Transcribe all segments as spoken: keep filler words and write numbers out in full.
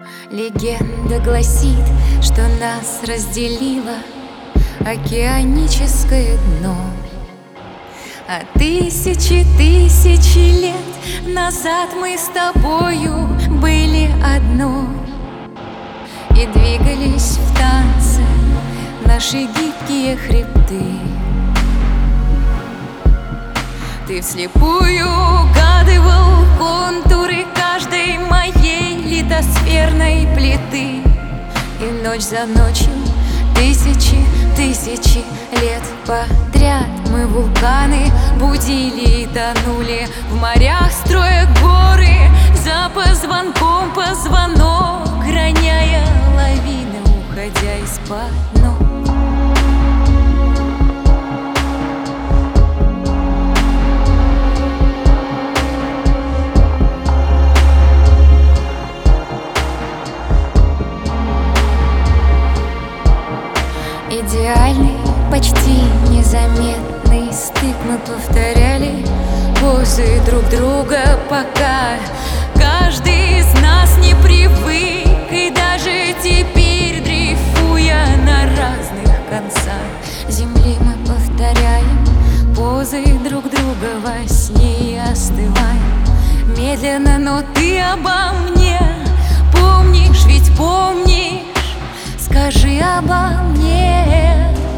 Легенда гласит, что нас разделило океаническое дно. А тысячи, тысячи лет назад мы с тобою были одно и двигались в танце наши гибкие хребты. Ты вслепую угадывал контуры каждой моей литосферной плиты, и ночь за ночью, тысячи, тысячи лет подряд мы вулканы будили и тонули в морях, строя горы за позвонком позвонок, роняя лавины, уходя из-под ног. Идеальный, почти незаметный стык мы повторяли позы друг друга, пока каждый из нас не привык. И даже теперь, дрейфуя на разных концах земли, мы повторяем позы друг друга во сне и остываем медленно. Но ты обо мне помнишь, ведь помнишь? Скажи обо мне.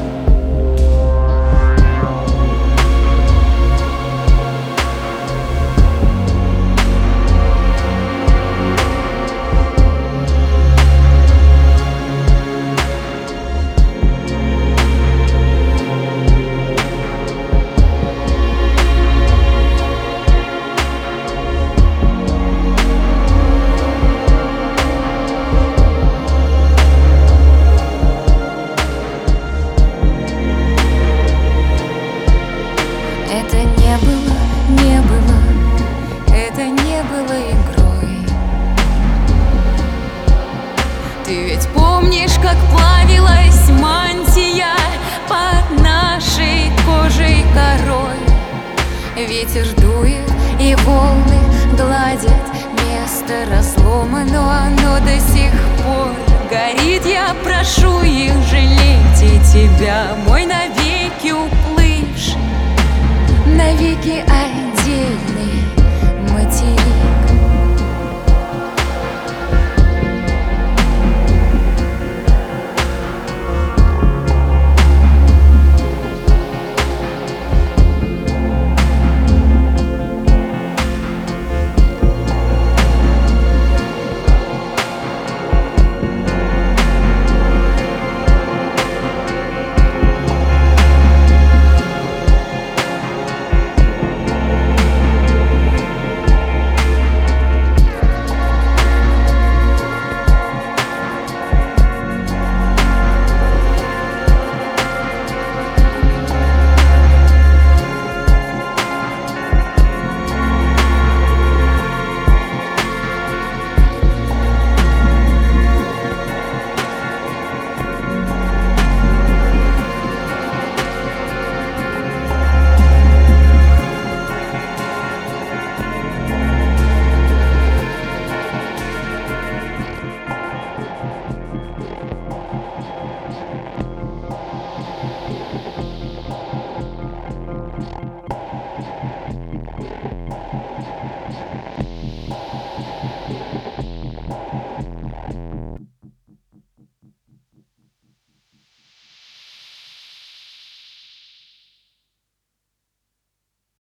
Это не было, не было, это не было игрой. Ты ведь помнишь, как плавилась мантия под нашей кожей корой? Ветер дует, и волны гладят место разлома, но оно до сих пор горит. Я прошу их, жалейте тебя, мой навеки уплывший, навеки